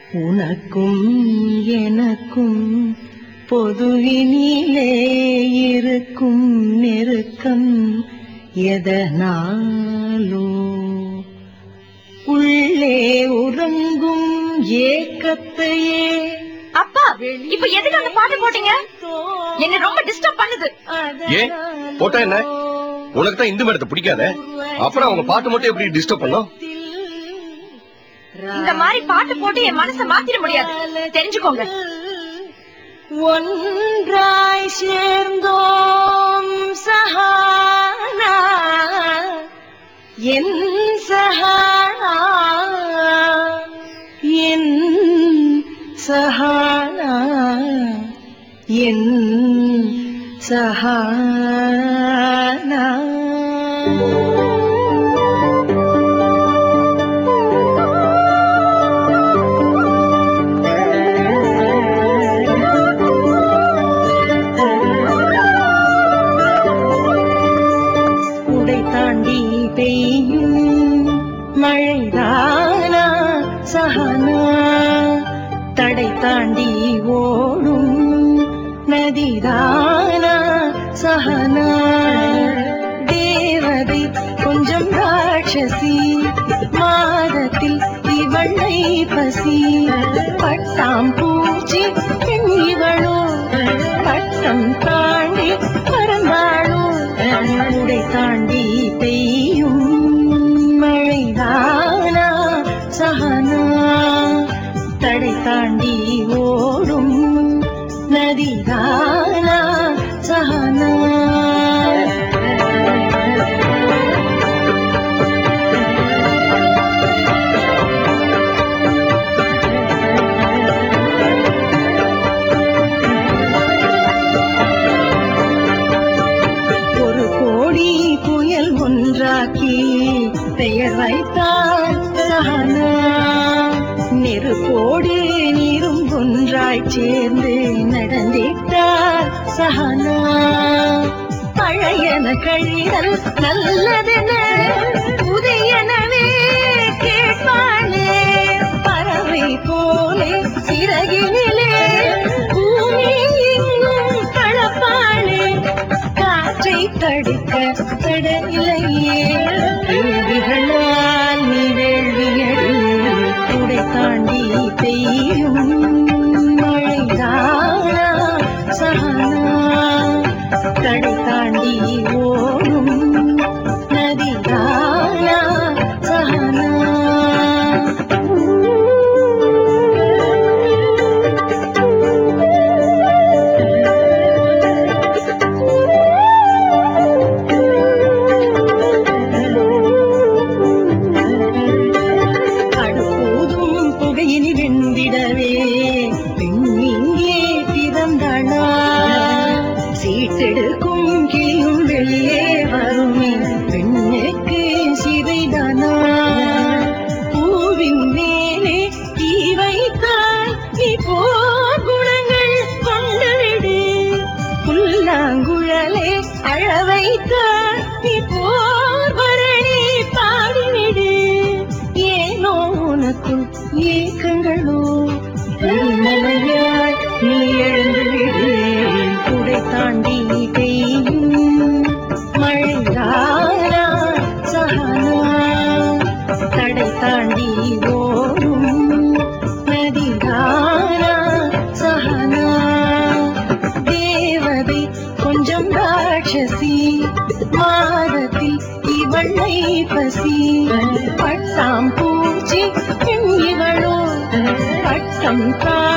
உனக்கும் எனக்கும் பொதுவினிலே இருக்கும் நெருக்கம் எதனாலோ உள்ளே உறங்கும் ஏக்கத்தையே. அப்பா, இப்ப எதுக்கு அந்த பாட்டு போட்டீங்க? என்ன ரொம்ப டிஸ்டர்ப் பண்ணுது. ஏன் போட்டா என்ன? உனக்கு தான் இந்து மேடத்தை பிடிக்காத, அப்புறம் அவங்க பாட்டு மட்டும் எப்படி டிஸ்டர்ப் பண்ணும்? இந்த மாதிரி பாட்டு போட்டு என் மனசை மாத்திர முடியாது, தெரிஞ்சுக்கோங்க. ஒன்றாய் சேர்ந்தோம் சஹானா, என் சஹானா, என் சஹானா, என் சஹானா. தாண்டி பெய்யும் மழைதானா சஹனா, தடை தாண்டி ஓடும் நதிதானா சஹனா. தேவதை கொஞ்சம் ராட்சசி, மாதத்தில் இவளை பசி. பட்டாம் பூச்சி இவளோ, பட்டம் தாண்டி பறந்தாளோ. உடை தாண்டி பெய்யும் மழைதானா சஹனா, தடை தாண்டி ஓடும் நதிதானா சஹனா. ஒன்றாக்கி பெயர் வைத்தார் சஹனா, நெருப்போடு நீரும் ஒன்றாய் சேர்ந்து நடந்திட்டார் சஹனா. பழையன கழிதல் நல்லதென புதியனவே கேட்பானே, பறவை போலே சிறகினிலே பூமி எங்கும் பழப்பானே. காற்றை தடுக்க தடையில்லையே, கேள்விகளால் நீ வேள்வியடு. உடை தாண்டி பெய்யும் மழைதானா சஹனா, தடை தாண்டி ஓடும் நதிதானா சஹனா. சீட்டெடுக்கும் கிளியும் வெளியே வருமே, பெண்ணுக்கு சிதைதானா. பூவின் மேலே தீ வைத்தால் நீ போர் குணங்கள் கொண்டுவிடு. புல்லாங்குழலே அழ வைத்தால் நீ போர் பரணி பாடிவிடு. ஏனோ உனக்குள் ஏக்கங்களோ, மலையாய் நீ எழுந்துவிடு. உடை தாண்டி பெய்யும் மழைதானா சஹனா, தடை தாண்டி ஓடும் நதிதானா சஹனா. தேவதை கொஞ்சம் ராட்சசி, மாதத்தில் இவளை பசி. பட்டாம் பூச்சி இவளோ, பட்டம்